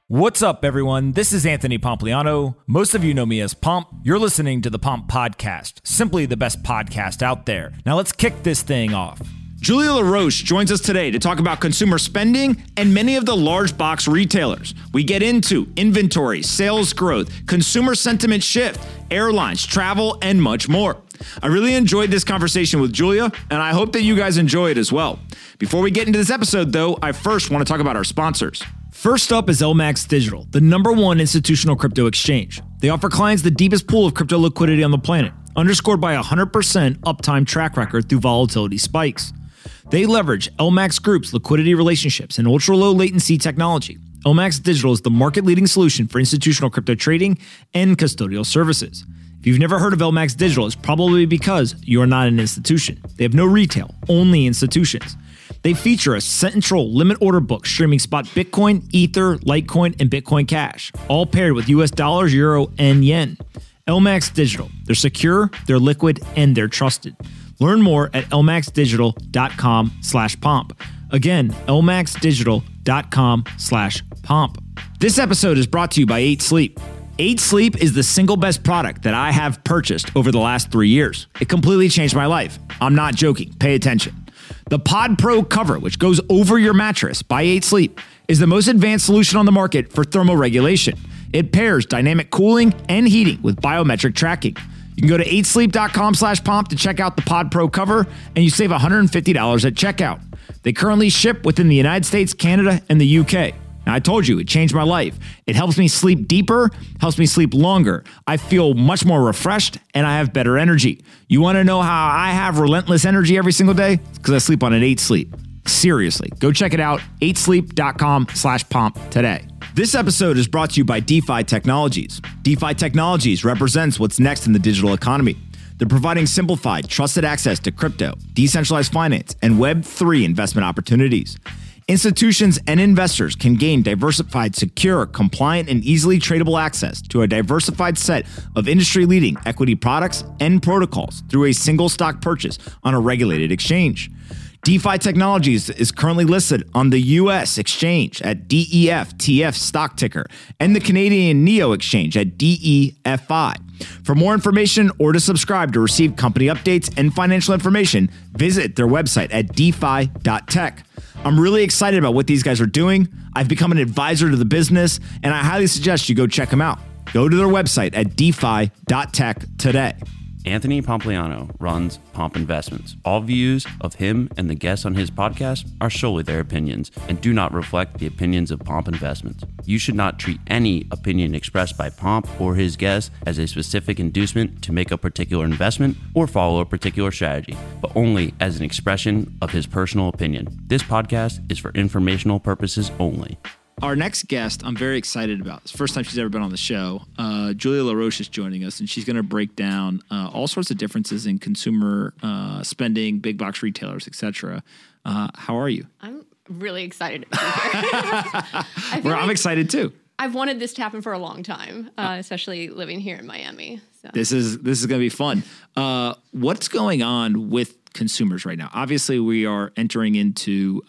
What's up, everyone? This is Anthony Pompliano. Most of you know me as Pomp. You're listening to the Pomp Podcast, simply the best podcast out there. Now let's kick this thing off. Julia LaRoche joins us today to talk about consumer spending and many of the large box retailers. We get into inventory, sales growth, consumer sentiment shift, airlines, travel, and much more. I really enjoyed this conversation with Julia, and I hope that you guys enjoy it as well. Before we get into this episode, though, I first want to talk about our sponsors. First up is LMAX Digital, the #1 institutional crypto exchange. They offer clients the deepest pool of crypto liquidity on the planet, underscored by a 100% uptime track record through volatility spikes. They leverage LMAX Group's liquidity relationships and ultra-low latency technology. LMAX Digital is the market-leading solution for institutional crypto trading and custodial services. If you've never heard of LMAX Digital, it's probably because you are not an institution. They have no retail, only institutions. They feature a central limit order book streaming spot Bitcoin, Ether, Litecoin, and Bitcoin Cash, all paired with US dollars, euro, and yen. LMAX Digital. They're secure, they're liquid, and they're trusted. Learn more at lmaxdigital.com/pomp. Again, lmaxdigital.com/pomp. This episode is brought to you by 8 Sleep. 8 Sleep is the single best product that I have purchased over the last 3 years. It completely changed my life. I'm not joking. Pay attention. The Pod Pro cover, which goes over your mattress by 8 Sleep, is the most advanced solution on the market for thermoregulation. It pairs dynamic cooling and heating with biometric tracking. You can go to 8sleep.com/pomp to check out the Pod Pro cover, and you save $150 at checkout. They currently ship within the United States, Canada, and the UK. Now, I told you, it changed my life. It helps me sleep deeper, helps me sleep longer. I feel much more refreshed, and I have better energy. You want to know how I have relentless energy every single day? It's because I sleep on an 8 Sleep. Seriously, go check it out, 8sleep.com/pomp today. This episode is brought to you by DeFi Technologies. DeFi Technologies represents what's next in the digital economy. They're providing simplified, trusted access to crypto, decentralized finance, and Web3 investment opportunities. Institutions and investors can gain diversified, secure, compliant, and easily tradable access to a diversified set of industry-leading equity products and protocols through a single stock purchase on a regulated exchange. DeFi Technologies is currently listed on the U.S. exchange at DEFTF stock ticker and the Canadian NEO exchange at DEFI. For more information or to subscribe to receive company updates and financial information, visit their website at defi.tech. I'm really excited about what these guys are doing. I've become an advisor to the business, and I highly suggest you go check them out. Go to their website at defi.tech today. Anthony Pompliano runs Pomp Investments. All views of him and the guests on his podcast are solely their opinions and do not reflect the opinions of Pomp Investments. You should not treat any opinion expressed by Pomp or his guests as a specific inducement to make a particular investment or follow a particular strategy, but only as an expression of his personal opinion. This podcast is for informational purposes only. Our next guest, I'm very excited about. It's the first time she's ever been on the show. Julia LaRoche is joining us, and she's going to break down all sorts of differences in consumer spending, big box retailers, etc. How are you? I'm really excited to be here. I'm excited too. I've wanted this to happen for a long time, especially living here in Miami. So. This is going to be fun. What's going on with consumers right now? Obviously, we are entering into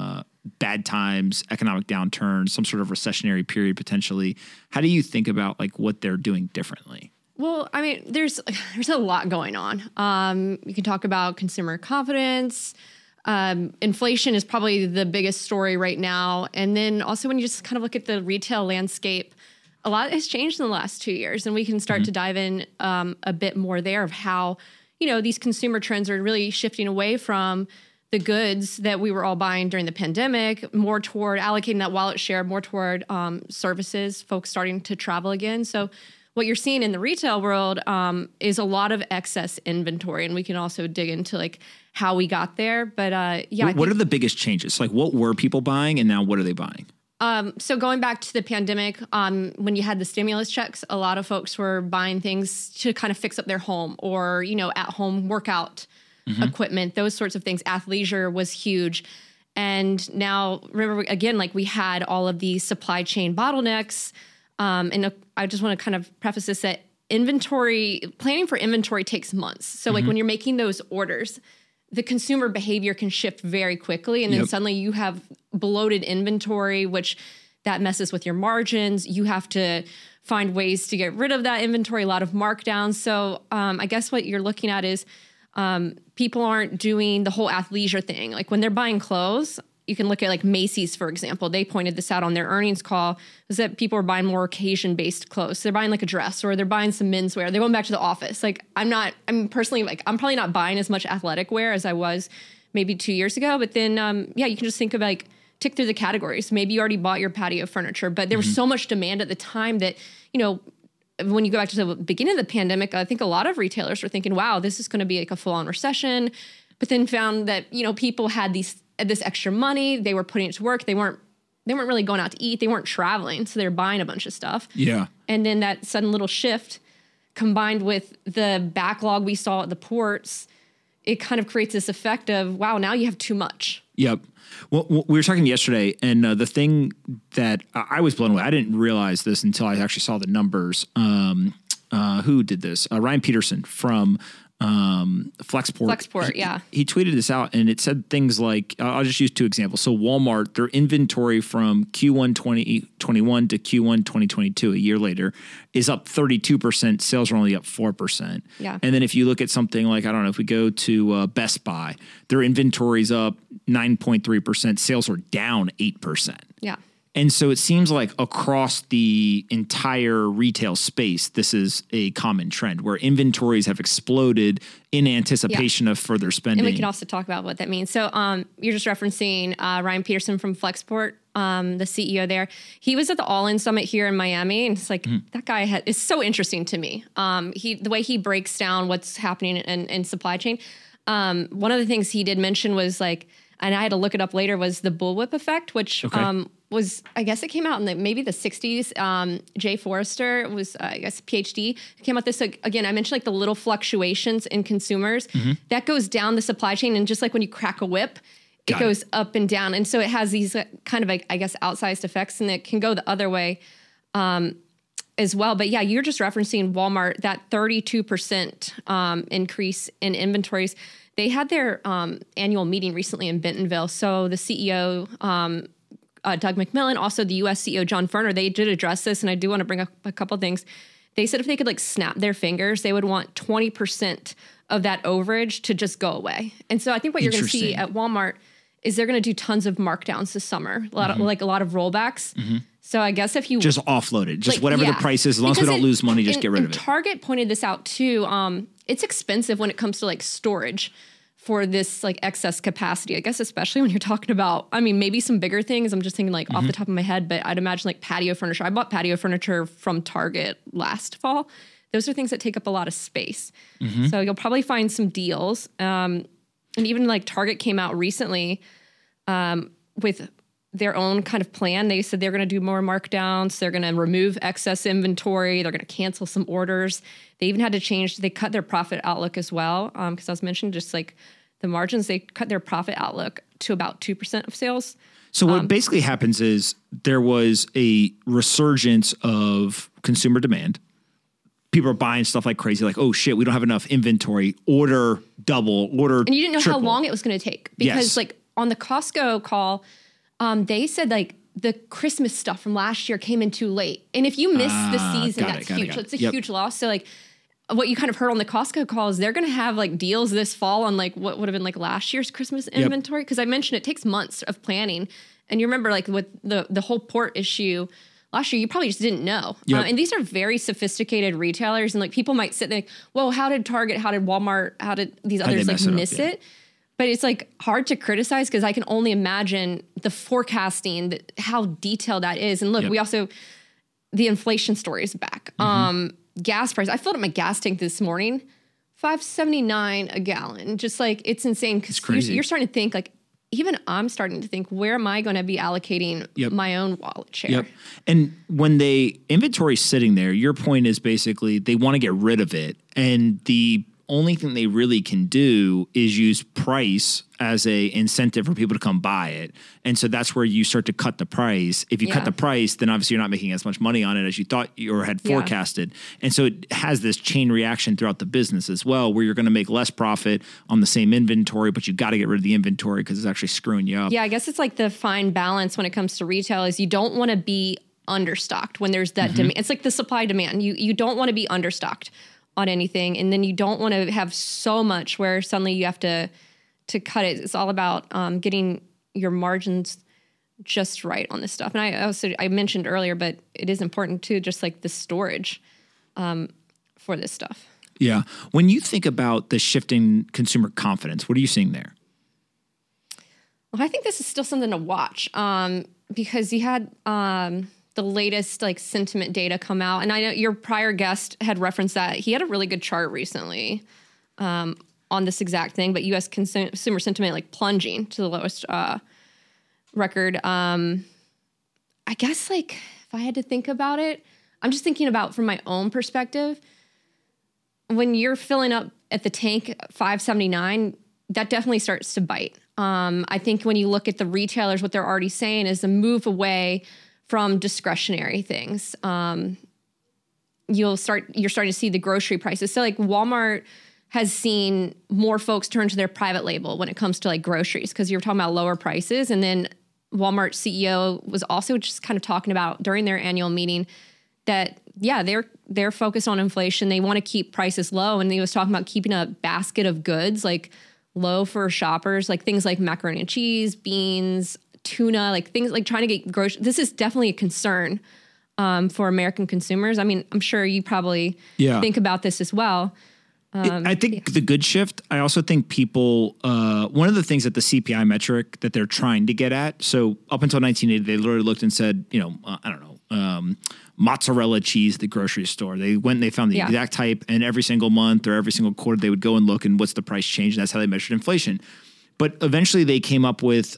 bad times, economic downturn, some sort of recessionary period potentially. How do you think about like what they're doing differently? Well, I mean, there's a lot going on. You can talk about consumer confidence. Inflation is probably the biggest story right now. And then also when you just kind of look at the retail landscape, a lot has changed in the last 2 years. And we can start to dive in a bit more there of how, these consumer trends are really shifting away from the goods that we were all buying during the pandemic, more toward allocating that wallet share, more toward services, folks starting to travel again. So what you're seeing in the retail world is a lot of excess inventory. And we can also dig into like how we got there. But what are the biggest changes? Like what were people buying and now what are they buying? So going back to the pandemic, when you had the stimulus checks, a lot of folks were buying things to kind of fix up their home or, at home workout equipment, those sorts of things. Athleisure was huge. And now, remember, again, like we had all of these supply chain bottlenecks. And I just want to kind of preface this that planning for inventory takes months. So like when you're making those orders, the consumer behavior can shift very quickly. And then suddenly you have bloated inventory, which that messes with your margins. You have to find ways to get rid of that inventory, a lot of markdowns. So I guess what you're looking at is people aren't doing the whole athleisure thing. Like when they're buying clothes, you can look at like Macy's, for example. They pointed this out on their earnings call, is that people are buying more occasion-based clothes. So they're buying like a dress or they're buying some menswear. They're going back to the office. Like I'm probably not buying as much athletic wear as I was maybe 2 years ago. But then, you can just think of like, tick through the categories. Maybe you already bought your patio furniture, but there was so much demand at the time that, when you go back to the beginning of the pandemic, I think a lot of retailers were thinking, wow, this is going to be like a full-on recession, but then found that, people had this extra money. They were putting it to work. They weren't really going out to eat. They weren't traveling. So they're buying a bunch of stuff. Yeah. And then that sudden little shift combined with the backlog we saw at the ports, it kind of creates this effect of, wow, now you have too much. Yep. Well, we were talking yesterday, and the thing that I was blown away, I didn't realize this until I actually saw the numbers. Who did this? Ryan Peterson from Flexport. Flexport, yeah. He tweeted this out, and it said things like, I'll just use two examples. So Walmart, their inventory from Q1 2021 to Q1 2022, a year later, is up 32%. Sales are only up 4%. Yeah. And then if you look at something like, I don't know, if we go to Best Buy, their inventory's up 9.3%. Sales are down 8%. Yeah. And so it seems like across the entire retail space, this is a common trend where inventories have exploded in anticipation of further spending. And we can also talk about what that means. So you're just referencing Ryan Peterson from Flexport, the CEO there. He was at the All In Summit here in Miami, and it's like that guy is so interesting to me. The way he breaks down what's happening in supply chain. One of the things he did mention was like, and I had to look it up later, was the bullwhip effect, which was, I guess it came out in maybe the 60s. Jay Forrester was, I guess, PhD, came out this, again, I mentioned like the little fluctuations in consumers. That goes down the supply chain. And just like when you crack a whip, it goes up and down. And so it has these kind of, I guess, outsized effects, and it can go the other way as well. But yeah, you're just referencing Walmart, that 32% increase in inventories. They had their annual meeting recently in Bentonville. So the CEO, Doug McMillon, also the U.S. CEO, John Furner, they did address this, and I do want to bring up a couple things. They said if they could like snap their fingers, they would want 20% of that overage to just go away. And so I think what you're going to see at Walmart is they're going to do tons of markdowns this summer, a lot of rollbacks. So I guess if you just offload it, just whatever the price is, as long as we don't lose money, just get rid of it. Target pointed this out too. It's expensive when it comes to like storage for this like excess capacity, I guess, especially when you're talking about, I mean, maybe some bigger things. I'm just thinking like off the top of my head, but I'd imagine like patio furniture. I bought patio furniture from Target last fall. Those are things that take up a lot of space. So you'll probably find some deals. And even like Target came out recently with their own kind of plan. They said they're going to do more markdowns. They're going to remove excess inventory. They're going to cancel some orders. They even had to change, they cut their profit outlook as well. Because I was mentioning just like the margins, they cut their profit outlook to about 2% of sales. So what basically happens is there was a resurgence of consumer demand. People are buying stuff like crazy, like, oh shit, we don't have enough inventory, order double, order And you didn't know triple. how long it was going to take. Because like on the Costco call, they said like the Christmas stuff from last year came in too late. And if you miss the season, that's huge. It's a huge loss. So like what you kind of heard on the Costco call is they're going to have like deals this fall on like what would have been like last year's Christmas inventory. Because I mentioned it takes months of planning. And you remember like with the whole port issue last year, you probably just didn't know. And these are very sophisticated retailers. And like people might sit there like, well, how did Target, how did Walmart, how did these others like miss it? But it's like hard to criticize because I can only imagine the forecasting, how detailed that is. And look, we also, the inflation story is back. Gas price. I filled up my gas tank this morning, $5.79 a gallon. Just like, it's insane. Because you're starting to think like, even I'm starting to think, where am I going to be allocating my own wallet share? And when inventory sitting there, your point is basically they want to get rid of it. And the only thing they really can do is use price as a incentive for people to come buy it. And so that's where you start to cut the price. If you cut the price, then obviously you're not making as much money on it as you thought or had forecasted. And so it has this chain reaction throughout the business as well, where you're going to make less profit on the same inventory, but you got to get rid of the inventory because it's actually screwing you up. Yeah, I guess it's like the fine balance when it comes to retail is you don't want to be understocked when there's that demand. It's like the supply demand. You don't want to be understocked on anything, and then you don't want to have so much where suddenly you have to cut it. It's all about getting your margins just right on this stuff. And I mentioned earlier, but it is important too, just like the storage for this stuff. Yeah. When you think about the shifting consumer confidence, what are you seeing there? Well, I think this is still something to watch because you had the latest like sentiment data come out. And I know your prior guest had referenced that he had a really good chart recently on this exact thing, but U.S. consumer sentiment like plunging to the lowest record. I guess like if I had to think about it, I'm just thinking about from my own perspective, when you're filling up at the tank $5.79, that definitely starts to bite. I think when you look at the retailers, what they're already saying is a move away from discretionary things. You're starting to see the grocery prices. So like Walmart has seen more folks turn to their private label when it comes to like groceries, because you're talking about lower prices. And then Walmart CEO was also just kind of talking about during their annual meeting that, yeah, they're focused on inflation. They want to keep prices low. And he was talking about keeping a basket of goods like low for shoppers, like things like macaroni and cheese, beans, tuna, like things like trying to get groceries. This is definitely a concern for American consumers. I mean, I'm sure you probably think about this as well. I think the good shift, I also think people, one of the things that the CPI metric that they're trying to get at, so up until 1980, they literally looked and said, mozzarella cheese at the grocery store. They went and they found the exact type, and every single month or every single quarter, they would go and look and what's the price change. And that's how they measured inflation. But eventually they came up with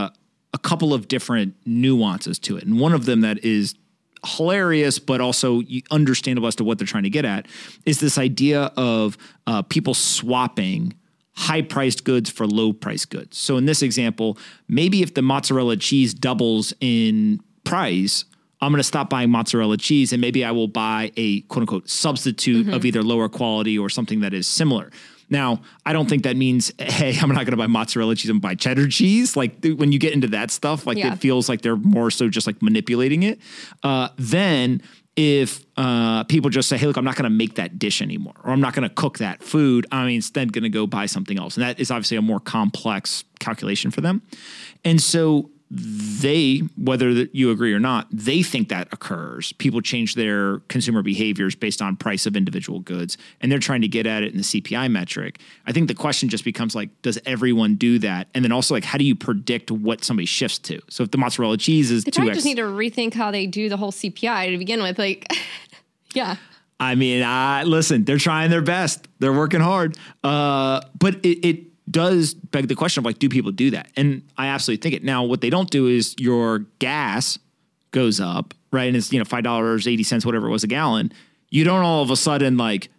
a couple of different nuances to it. And one of them that is hilarious, but also understandable as to what they're trying to get at, is this idea of people swapping high-priced goods for low-priced goods. So in this example, maybe if the mozzarella cheese doubles in price, I'm going to stop buying mozzarella cheese and maybe I will buy a quote-unquote substitute of either lower quality or something that is similar. Now, I don't think that means, hey, I'm not going to buy mozzarella cheese and buy cheddar cheese. Like when you get into that stuff, like it feels like they're more so just like manipulating it. Then if people just say, hey, look, I'm not going to make that dish anymore, or I'm not going to cook that food, I'm instead going to go buy something else. And that is obviously a more complex calculation for them. And so they, whether you agree or not, they think that occurs. People change their consumer behaviors based on price of individual goods, and they're trying to get at it in the CPI metric. I think the question just becomes like, does everyone do that? And then also like, how do you predict what somebody shifts to? So if the mozzarella cheese is 2x. They probably just need to rethink how they do the whole CPI to begin with. Like, yeah. I mean, listen, they're trying their best. They're working hard. But it does beg the question of like, do people do that? And I absolutely think it. Now, what they don't do is your gas goes up, right? And it's, $5.80, whatever it was a gallon. You don't all of a sudden like,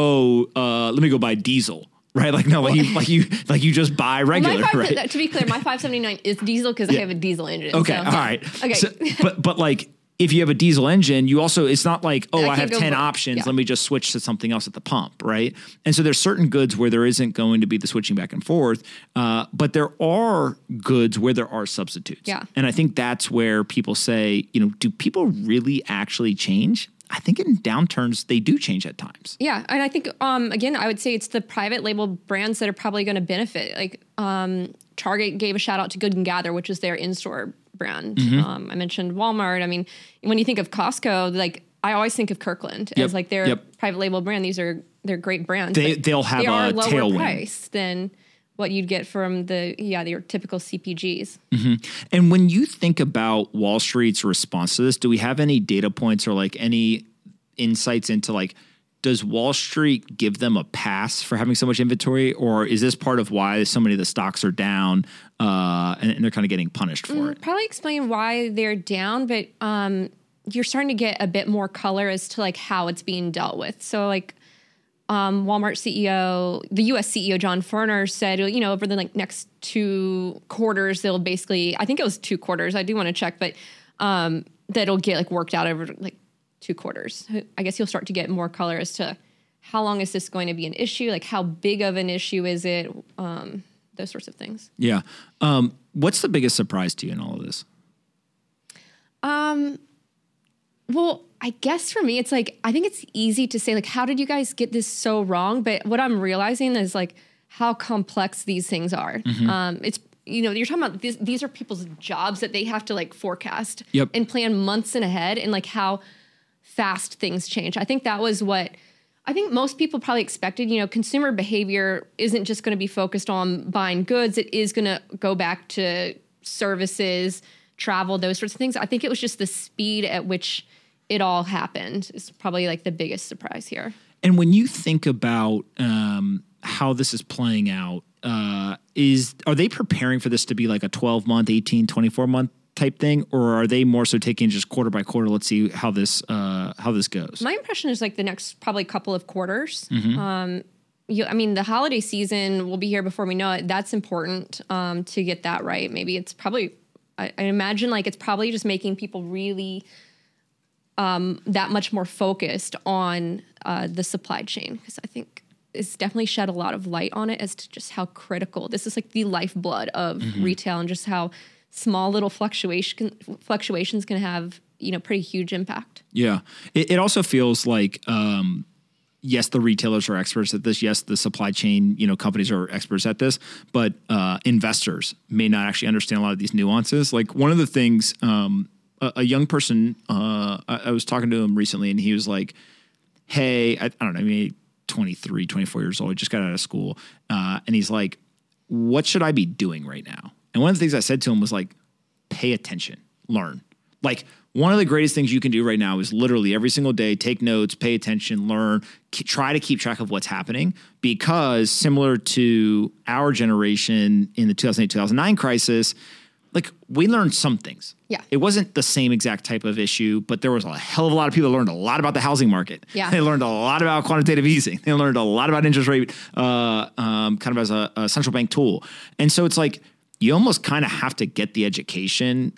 let me go buy diesel, right? Like, no, like you just buy regular, right? To be clear, my $5.79 is diesel because I have a diesel engine. Okay. So, all right. Okay. So, but like, if you have a diesel engine, you also, it's not like, I have 10 options. Yeah. Let me just switch to something else at the pump, right? And so there's certain goods where there isn't going to be the switching back and forth, but there are goods where there are substitutes. Yeah. And I think that's where people say, do people really actually change? I think in downturns, they do change at times. Yeah. And I think, again, I would say it's the private label brands that are probably going to benefit. Like Target gave a shout out to Good and Gather, which is their in-store brand. Mm-hmm. I mentioned Walmart. I mean, when you think of Costco, like I always think of Kirkland as like their private label brand. They're great brands. They'll have a lower tailwind price than what you'd get from your typical CPGs. Mm-hmm. And when you think about Wall Street's response to this, do we have any data points or like any insights into like, does Wall Street give them a pass for having so much inventory, or is this part of why so many of the stocks are down and they're kind of getting punished for it? Probably explain why they're down, but you're starting to get a bit more color as to like how it's being dealt with. So like Walmart CEO, the U.S. CEO John Furner said, over the next 2 quarters, they'll basically, I think it was 2 quarters. I do want to check, but that'll get worked out over 2 quarters. I guess you'll start to get more color as to how long is this going to be an issue, how big of an issue is it, those sorts of things. Yeah. What's the biggest surprise to you in all of this? Well, I guess for me, it's I think it's easy to say, how did you guys get this so wrong? But what I'm realizing is how complex these things are. It's, you're talking about these are people's jobs that they have to forecast and plan months in ahead, and how fast things change. I think that was what I think most people probably expected. Consumer behavior isn't just going to be focused on buying goods. It is going to go back to services, travel, those sorts of things. I think it was just the speed at which it all happened is probably the biggest surprise here. And when you think about how this is playing out, are they preparing for this to be a 12-month, 18, 24-month type thing, or are they more so taking just quarter by quarter? Let's see how this goes. My impression is the next probably couple of quarters. The holiday season will be here before we know it. That's important to get that right. Maybe it's probably, I imagine it's probably just making people really that much more focused on the supply chain, because I think it's definitely shed a lot of light on it as to just how critical this is, the lifeblood of retail, and just how small little fluctuations can have pretty huge impact. Yeah, it also feels yes, the retailers are experts at this. Yes, the supply chain companies are experts at this, but investors may not actually understand a lot of these nuances. One of the things. A young person, I was talking to him recently, and he was like, hey, I don't know, maybe 23, 24 years old, just got out of school. And he's like, what should I be doing right now? And one of the things I said to him was pay attention, learn. One of the greatest things you can do right now is literally every single day, take notes, pay attention, learn, try to keep track of what's happening, because similar to our generation in the 2008-2009 crisis, we learned some things. Yeah. It wasn't the same exact type of issue, but there was a hell of a lot of people that learned a lot about the housing market. Yeah. They learned a lot about quantitative easing. They learned a lot about interest rate kind of as a central bank tool. And so it's you almost kind of have to get the education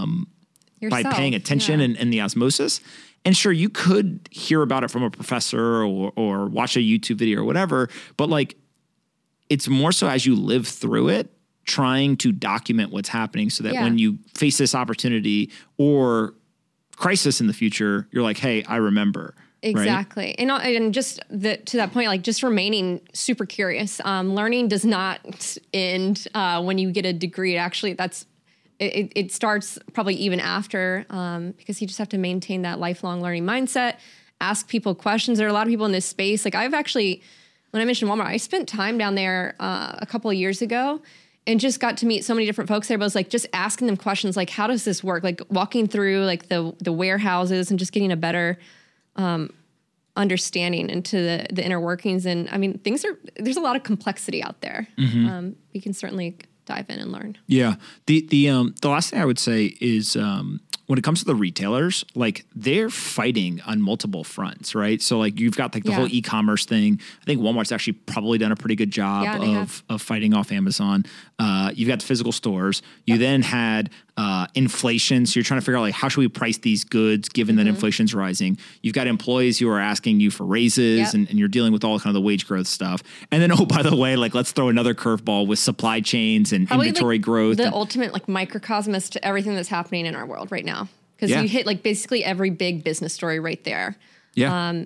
by paying attention and the osmosis. And sure, you could hear about it from a professor or watch a YouTube video or whatever, but it's more so as you live through it, trying to document what's happening so that when you face this opportunity or crisis in the future, you're hey, I remember. Exactly. Right? And just to that point, just remaining super curious. Learning does not end when you get a degree. Actually, it starts probably even after, because you just have to maintain that lifelong learning mindset, ask people questions. There are a lot of people in this space. I've actually, when I mentioned Walmart, I spent time down there a couple of years ago, and just got to meet so many different folks there. But I was just asking them questions how does this work? Walking through the warehouses and just getting a better understanding into the inner workings. And there's a lot of complexity out there. We can certainly dive in and learn. Yeah. The last thing I would say is when it comes to the retailers, they're fighting on multiple fronts, right? So you've got the whole e-commerce thing. I think Walmart's actually probably done a pretty good job of fighting off Amazon. You've got the physical stores. You then had inflation. So you're trying to figure out how should we price these goods given that inflation's rising. You've got employees who are asking you for raises and you're dealing with all kind of the wage growth stuff. And then, oh, by the way, let's throw another curveball with supply chains and probably inventory growth. The ultimate microcosm as to everything that's happening in our world right now. Because you hit basically every big business story right there. Yeah.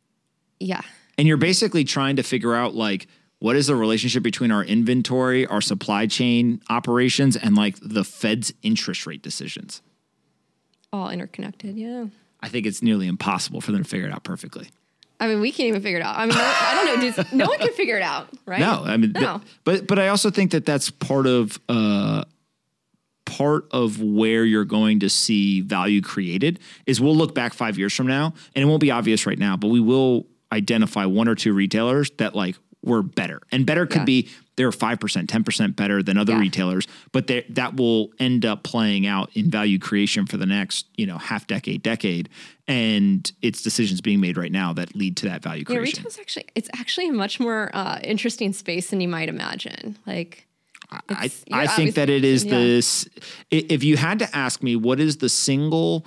And you're basically trying to figure out what is the relationship between our inventory, our supply chain operations, and the Fed's interest rate decisions. All interconnected, yeah. I think it's nearly impossible for them to figure it out perfectly. We can't even figure it out. I don't know. No one can figure it out, right? No, no. But I also think that that's part of where you're going to see value created is we'll look back 5 years from now, and it won't be obvious right now, but we will identify one or two retailers that were better. And better could be they're 5%, 10% better than other retailers, but that will end up playing out in value creation for the next, half decade. And it's decisions being made right now that lead to that value creation. Retail's actually a much more interesting space than you might imagine. Like, I think that it is this. If you had to ask me, what is the single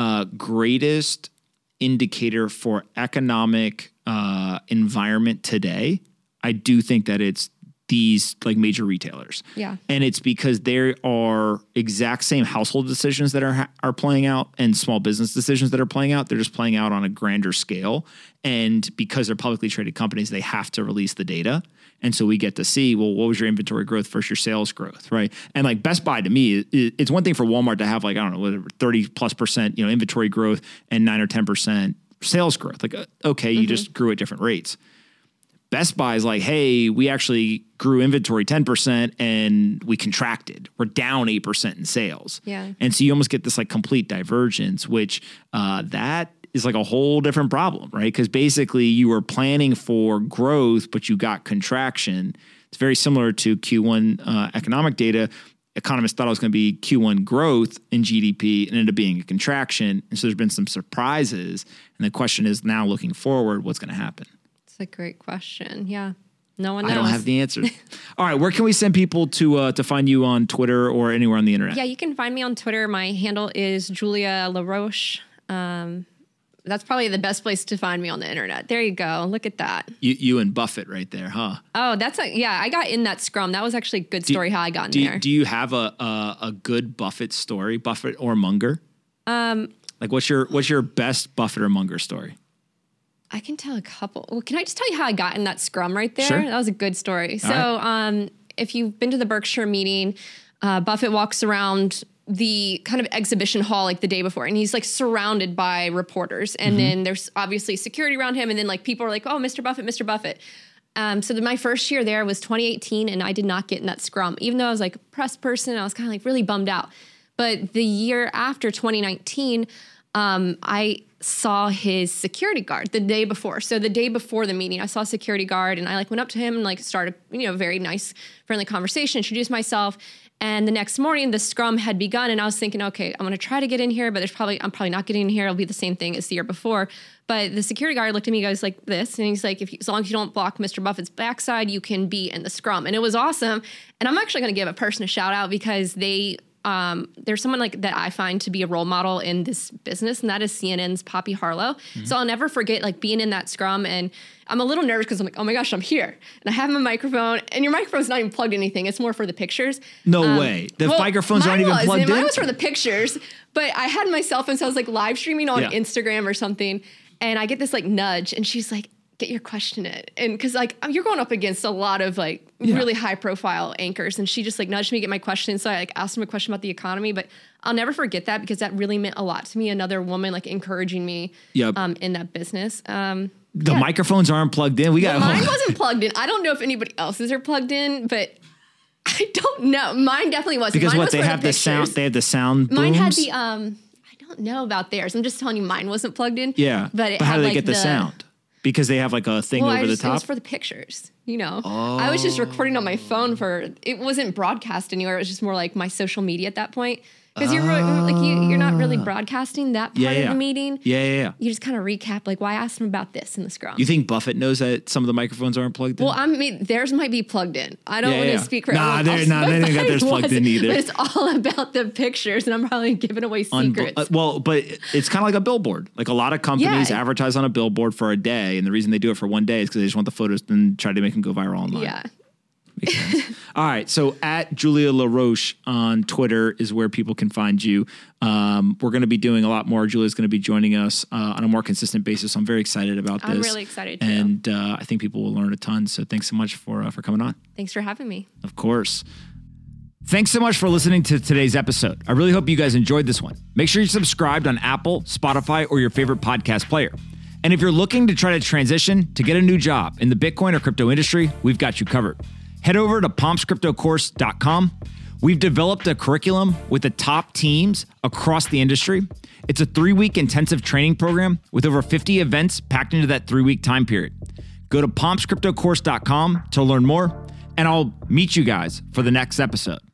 greatest indicator for economic environment today? I do think that it's these like major retailers. Yeah. And it's because there are exact same household decisions that are playing out and small business decisions that are playing out. They're just playing out on a grander scale. And because they're publicly traded companies, they have to release the data. And so we get to see, well, what was your inventory growth versus your sales growth, right? And like Best Buy to me, it's one thing for Walmart to have like, I don't know, whatever, 30+%, inventory growth and 9 or 10% sales growth. Like, okay, you just grew at different rates. Best Buy is like, hey, we actually grew inventory 10% and we contracted. We're down 8% in sales. Yeah. And so you almost get this like complete divergence, which that is like a whole different problem, right? Because basically you were planning for growth, but you got contraction. It's very similar to Q1 economic data. Economists thought it was going to be Q1 growth in GDP and ended up being a contraction. And so there's been some surprises. And the question is now looking forward, what's going to happen? It's a great question. Yeah. No one knows. I don't have the answers. All right. Where can we send people to find you on Twitter or anywhere on the internet? Yeah, you can find me on Twitter. My handle is Julia LaRoche. That's probably the best place to find me on the internet. There you go. Look at that. You and Buffett right there, huh? Oh, I got in that scrum. That was actually a good story how I got in there. Do you have a good Buffett story, Buffett or Munger? Like what's your best Buffett or Munger story? I can tell a couple. Well, can I just tell you how I got in that scrum right there? Sure. That was a good story. So if you've been to the Berkshire meeting, Buffett walks around the kind of exhibition hall like the day before, and he's like surrounded by reporters. And then there's obviously security around him. And then like people are like, oh, Mr. Buffett, Mr. Buffett. So my first year there was 2018, and I did not get in that scrum. Even though I was like a press person, I was kind of like really bummed out. But the year after 2019, I saw his security guard the day before. So the day before the meeting, I saw a security guard, and I like went up to him and like started, very nice, friendly conversation, introduced myself. And the next morning the scrum had begun, and I was thinking, okay, I'm going to try to get in here, but I'm probably not getting in here. It'll be the same thing as the year before. But the security guard looked at me, goes like this, and he's like, as long as you don't block Mr. Buffett's backside, you can be in the scrum. And it was awesome. And I'm actually going to give a person a shout out because there's someone like that I find to be a role model in this business, and that is CNN's Poppy Harlow. So I'll never forget like being in that scrum, and I'm a little nervous because I'm like, oh my gosh, I'm here. And I have my microphone, and your microphone's not even plugged in anything. It's more for the pictures. No way. The microphones aren't even plugged in? Mine was for the pictures, but I had my cell phone, so I was like live streaming on Instagram or something, and I get this like nudge, and she's like, get your question in. And because like you're going up against a lot of like really high profile anchors, and she just like nudged me to get my question. So I like asked him a question about the economy, but I'll never forget that because that really meant a lot to me. Another woman like encouraging me in that business. The microphones aren't plugged in. Mine wasn't plugged in. I don't know if anybody else's are plugged in, but I don't know. Mine definitely wasn't. Because mine they have the sound. They have the sound booms. Mine had the I don't know about theirs. I'm just telling you, mine wasn't plugged in. Yeah, but how do they get the sound? Because they have like a thing over the top? It was for the pictures, I was just recording on my phone it wasn't broadcast anywhere. It was just more like my social media at that point. Because you're not really broadcasting that part of the meeting. Yeah. You just kind of recap, like, I asked him about this in the scrum. You think Buffett knows that some of the microphones aren't plugged in? Well, theirs might be plugged in. I don't want to speak for everyone else. They didn't got theirs plugged in either. But it's all about the pictures, and I'm probably giving away secrets. But it's kind of like a billboard. Like a lot of companies advertise on a billboard for a day, and the reason they do it for one day is because they just want the photos and try to make them go viral online. Yeah. Makes sense. All right. So at Julia LaRoche on Twitter is where people can find you. We're going to be doing a lot more. Julia's going to be joining us on a more consistent basis. So I'm very excited about this. I'm really excited too. And I think people will learn a ton. So thanks so much for coming on. Thanks for having me. Of course. Thanks so much for listening to today's episode. I really hope you guys enjoyed this one. Make sure you're subscribed on Apple, Spotify, or your favorite podcast player. And if you're looking to try to transition to get a new job in the Bitcoin or crypto industry, we've got you covered. Head over to pompscryptocourse.com. We've developed a curriculum with the top teams across the industry. It's a 3-week intensive training program with over 50 events packed into that 3-week time period. Go to pompscryptocourse.com to learn more, and I'll meet you guys for the next episode.